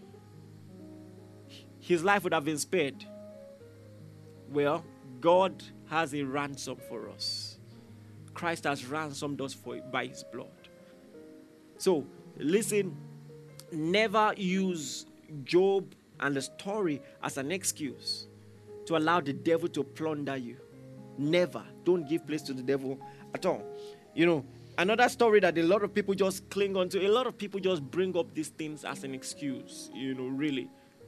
his life would have been spared. Well, God has a ransom for us. Christ has ransomed us for, by his blood. So, listen, never use Job and the story as an excuse to allow the devil to plunder you. Never. Don't give place to the devil at all. You know, another story that a lot of people just cling on to, a lot of people just bring up these things as an excuse, you know, really.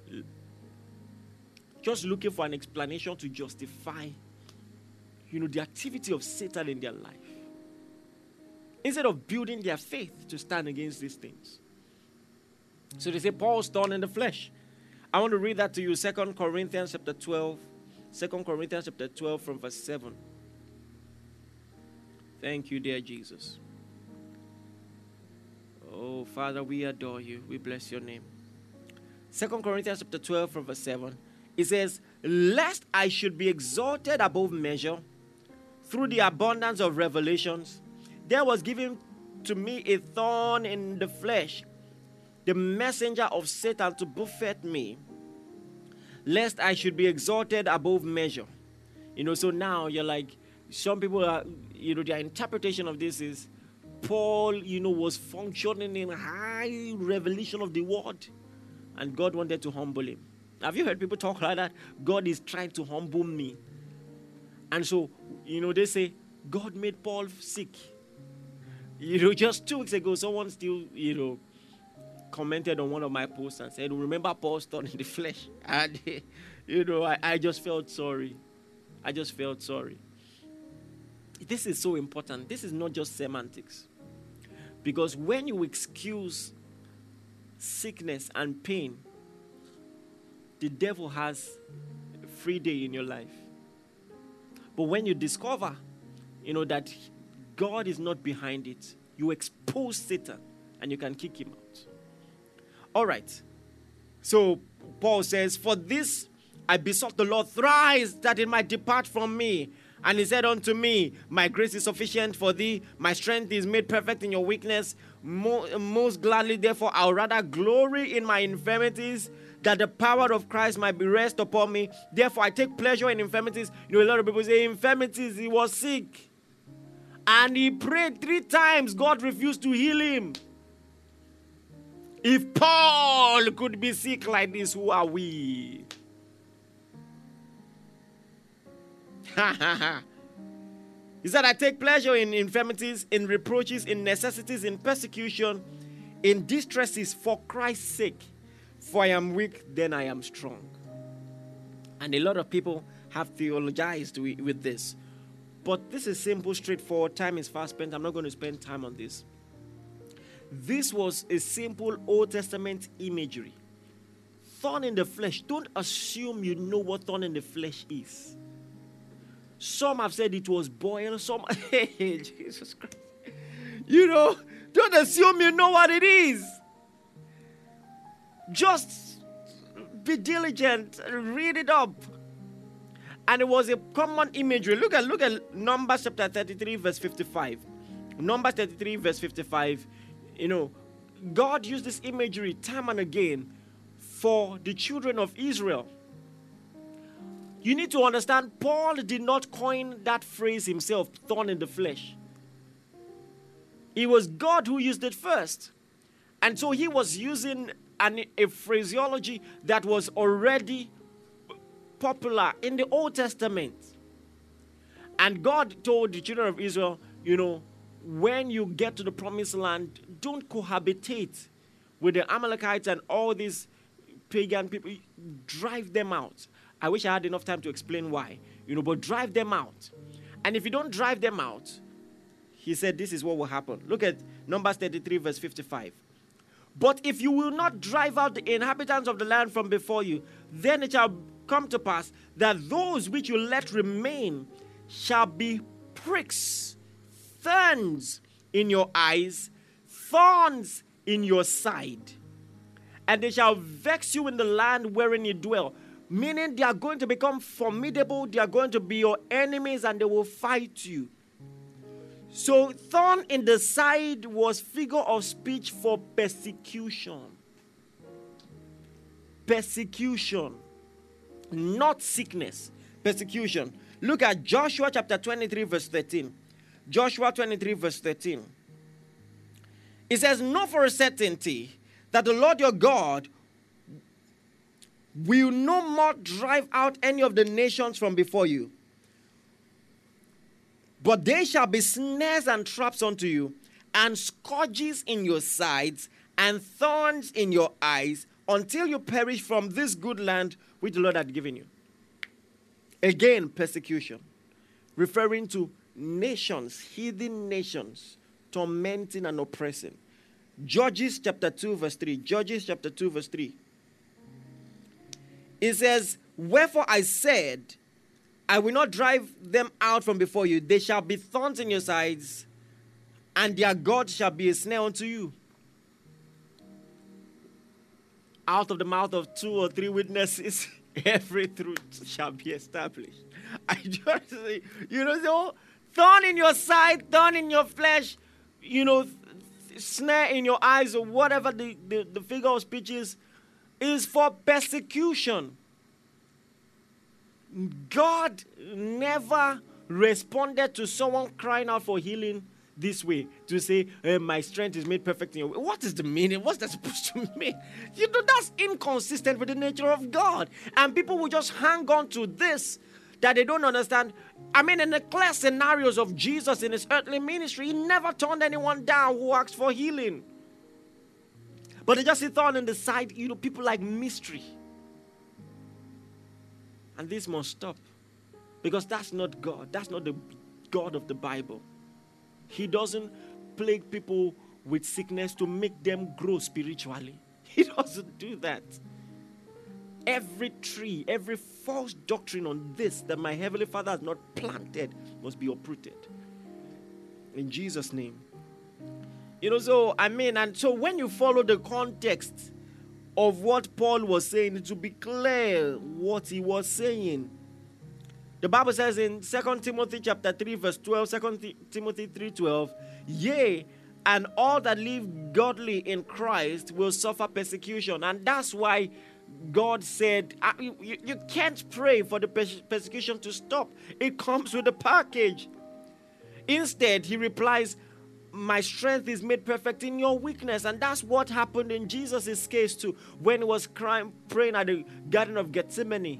Just looking for an explanation to justify, you know, the activity of Satan in their life. Instead of building their faith to stand against these things. So they say Paul's thorn in the flesh. I want to read that to you, Second Corinthians chapter twelve. Second Corinthians chapter twelve from verse seven. Thank you, dear Jesus. Oh, Father, we adore you. We bless your name. Second Corinthians chapter twelve from verse seven. It says, lest I should be exalted above measure through the abundance of revelations, there was given to me a thorn in the flesh, the messenger of Satan to buffet me, lest I should be exalted above measure. You know, so now you're like, some people are, you know, their interpretation of this is, Paul, you know, was functioning in high revelation of the word, and God wanted to humble him. Have you heard people talk like that? God is trying to humble me. And so, you know, they say, God made Paul sick. You know, just two weeks ago, someone still, you know, commented on one of my posts and said, remember Paul's thorn in the flesh? And, you know, I, I just felt sorry. I just felt sorry. This is so important. This is not just semantics. Because when you excuse sickness and pain, the devil has a free day in your life. But when you discover, you know, that God is not behind it, you expose Satan and you can kick him out. All right. So Paul says, for this I besought the Lord thrice that it might depart from me. And he said unto me, my grace is sufficient for thee. My strength is made perfect in your weakness. Most, most gladly, therefore, I'll rather glory in my infirmities, that the power of Christ might be rest upon me. Therefore, I take pleasure in infirmities. You know, a lot of people say infirmities, he was sick. And he prayed three times. God refused to heal him. If Paul could be sick like this, who are we? He said, I take pleasure in infirmities, in reproaches, in necessities, in persecution, in distresses for Christ's sake. For I am weak, then I am strong. And a lot of people have theologized with this. But this is simple, straightforward. Time is fast spent. I'm not going to spend time on this. This was a simple Old Testament imagery. Thorn in the flesh. Don't assume you know what thorn in the flesh is. Some have said it was boil. Some, hey, Jesus Christ. You know, don't assume you know what it is. Just be diligent. Read it up. And it was a common imagery. Look at, look at Numbers chapter thirty-three, verse fifty-five. Numbers thirty-three, verse fifty-five. You know, God used this imagery time and again for the children of Israel. You need to understand, Paul did not coin that phrase himself, thorn in the flesh. It was God who used it first. And so he was using an, a phraseology that was already popular in the Old Testament. And God told the children of Israel, you know, when you get to the promised land, don't cohabitate with the Amalekites and all these pagan people. Drive them out. I wish I had enough time to explain why, you know, but drive them out. And if you don't drive them out, he said this is what will happen. Look at Numbers thirty-three, verse fifty-five. But if you will not drive out the inhabitants of the land from before you, then it shall come to pass that those which you let remain shall be pricks, thorns in your eyes, thorns in your side. And they shall vex you in the land wherein you dwell. Meaning they are going to become formidable, they are going to be your enemies, and they will fight you. So thorn in the side was figure of speech for persecution. Persecution. Not sickness. Persecution. Look at Joshua chapter twenty-three, verse thirteen. Joshua twenty-three, verse thirteen. It says, know for a certainty that the Lord your God will no more drive out any of the nations from before you, but they shall be snares and traps unto you, and scourges in your sides, and thorns in your eyes, until you perish from this good land which the Lord hath given you. Again, persecution, referring to nations, heathen nations, tormenting and oppressing. Judges chapter two, verse three. Judges chapter two, verse three. It says, wherefore I said, I will not drive them out from before you. They shall be thorns in your sides, and their God shall be a snare unto you. Out of the mouth of two or three witnesses, every truth shall be established. I just say, you know, so thorn in your side, thorn in your flesh, you know, snare in your eyes, or whatever the, the, the figure of speech is, is for persecution. God never responded to someone crying out for healing this way, to say, hey, my strength is made perfect in your way. What is the meaning? What's that supposed to mean? You know, that's inconsistent with the nature of God. And people will just hang on to this that they don't understand. I mean, in the clear scenarios of Jesus in his earthly ministry, he never turned anyone down who asked for healing. But they just sit on in the side, you know, people like mystery. And this must stop. Because that's not God. That's not the God of the Bible. He doesn't plague people with sickness to make them grow spiritually. He doesn't do that. Every tree, every false doctrine on this that my Heavenly Father has not planted must be uprooted. In Jesus' name. You know, so, I mean, and so when you follow the context of what Paul was saying, to be clear what he was saying. The Bible says in Second Timothy chapter three, verse twelve, Second Timothy three twelve, yea, and all that live godly in Christ will suffer persecution. And that's why God said, you, you can't pray for the persecution to stop. It comes with a package. Instead, he replies, my strength is made perfect in your weakness. And that's what happened in Jesus' case too, when he was crying, praying at the Garden of Gethsemane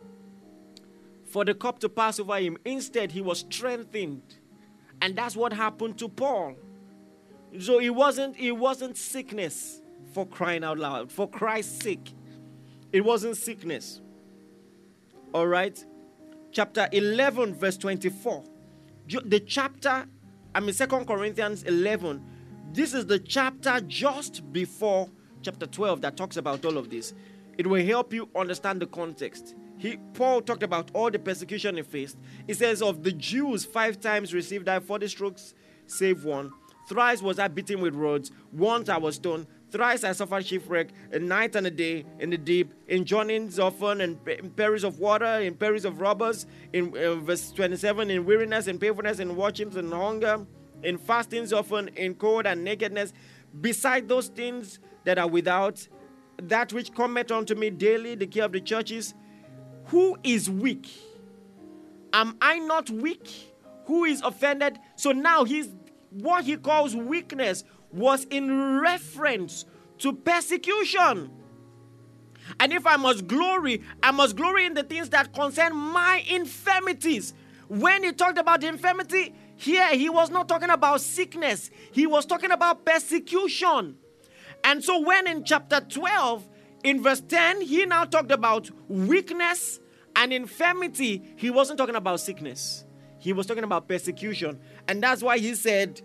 for the cup to pass over him. Instead, he was strengthened. And that's what happened to Paul. So it wasn't, it wasn't sickness, for crying out loud, for Christ's sake. It wasn't sickness. All right. Chapter eleven, verse twenty-four. The chapter, I mean, Second Corinthians eleven. This is the chapter just before chapter twelve that talks about all of this. It will help you understand the context. He, Paul talked about all the persecution he faced. He says, of the Jews, five times received I forty strokes, save one. Thrice was I beaten with rods. Once I was stoned. Thrice I suffered shipwreck, a night and a day in the deep, in journeyings often, in perils of water, in perils of robbers, in uh, verse twenty-seven, in weariness, in painfulness, in watchings, and hunger, in fastings often, in cold and nakedness. Beside those things that are without, that which cometh unto me daily, the care of the churches. Who is weak? Am I not weak? Who is offended? So now he's what he calls weakness was in reference to persecution. And if I must glory, I must glory in the things that concern my infirmities. When he talked about infirmity, here he was not talking about sickness. He was talking about persecution. And so when in chapter twelve, in verse ten, he now talked about weakness and infirmity, he wasn't talking about sickness. He was talking about persecution. And that's why he said,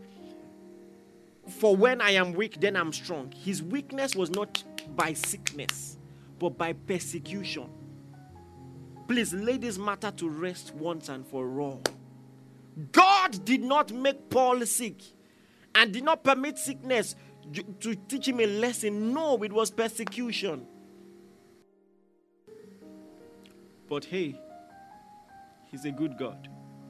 for when I am weak, then I'm strong. His weakness was not by sickness, but by persecution. Please lay this matter to rest once and for all. God did not make Paul sick and did not permit sickness to teach him a lesson. No, it was persecution. But hey, he's a good God.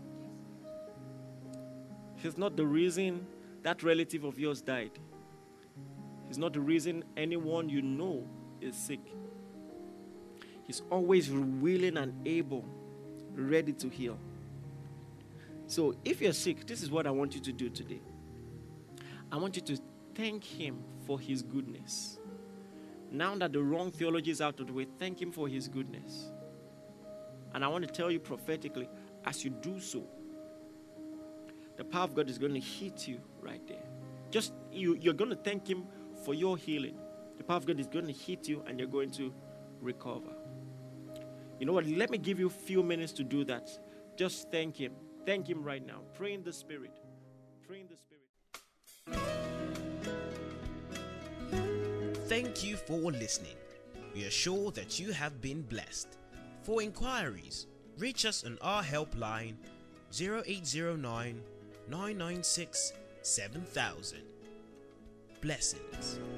He's not the reason that relative of yours died. He's not the reason anyone you know is sick. He's always willing and able, ready to heal. So if you're sick, this is what I want you to do today. I want you to thank him for his goodness. Now that the wrong theology is out of the way, thank him for his goodness. And I want to tell you prophetically, as you do so, the power of God is going to hit you right there. Just, you, you're going to thank him for your healing. The power of God is going to hit you and you're going to recover. You know what? Let me give you a few minutes to do that. Just thank him. Thank him right now. Pray in the Spirit. Pray in the Spirit. Thank you for listening. We are sure that you have been blessed. For inquiries, reach us on our helpline zero eight zero nine, nine nine six, seven thousand. Blessings.